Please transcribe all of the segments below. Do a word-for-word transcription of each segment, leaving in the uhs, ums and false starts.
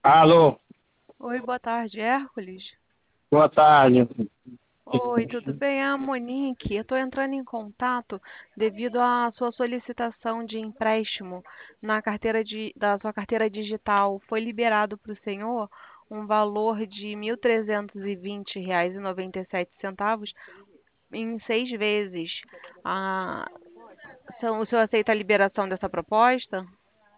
Alô, Oi, boa tarde, Hércules. boa tarde. Oi, tudo bem? É a Monique. Eu estou entrando em contato devido à sua solicitação de empréstimo na carteira de, da sua carteira digital. Foi liberado para o senhor um valor de mil trezentos e vinte reais e noventa e sete centavos em seis vezes. Ah, são- o senhor aceita a liberação dessa proposta?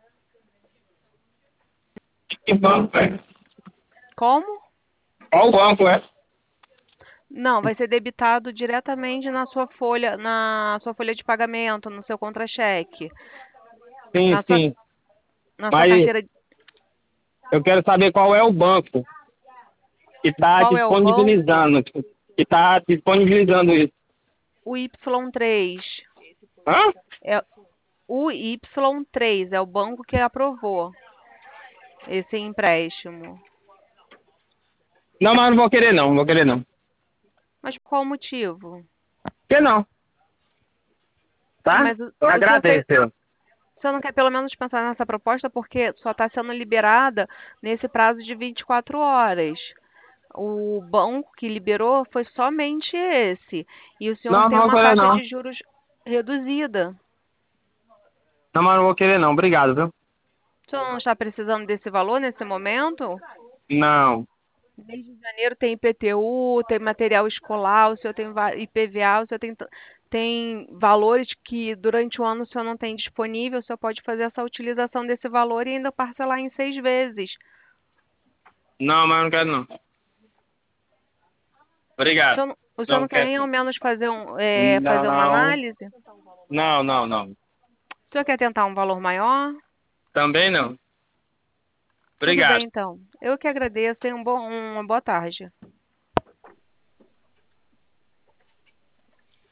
Que banco é? Como? Qual banco é? Não, vai ser debitado diretamente na sua folha, na sua folha de pagamento, no seu contra-cheque. Sim, Na sua, sim. na sua Mas carteira, eu quero saber qual é o banco que está qual é o banco? disponibilizando, que está disponibilizando isso. O Y três. Hã? É o Y três é o banco que aprovou esse empréstimo. Não, mas não vou querer não, vou querer não. Mas por qual motivo? Que não, Sim, tá? mas o, Eu o senhor tem, agradeço. o senhor não quer pelo menos pensar nessa proposta porque só está sendo liberada nesse prazo de vinte e quatro horas. O banco que liberou foi somente esse. E o senhor Não, tem não vou uma querer taxa não. de juros reduzida. Não, mas não vou querer não, obrigado, viu? O senhor não está precisando desse valor nesse momento? Não. Mês de janeiro tem I P T U, tem material escolar, o senhor tem va- I P V A, o senhor tem, t- tem valores que durante o ano o senhor não tem disponível, o senhor pode fazer essa utilização desse valor e ainda parcelar em seis vezes. Não, mas não quero não. O Obrigado. senhor, não- o senhor Não não quer quero nem ao não. menos fazer, um, é, fazer uma Não, análise? não, não, não. O senhor quer tentar um valor maior? Também não. Tudo Obrigado. bem, então. Eu que agradeço. Tenha um bom, uma boa tarde.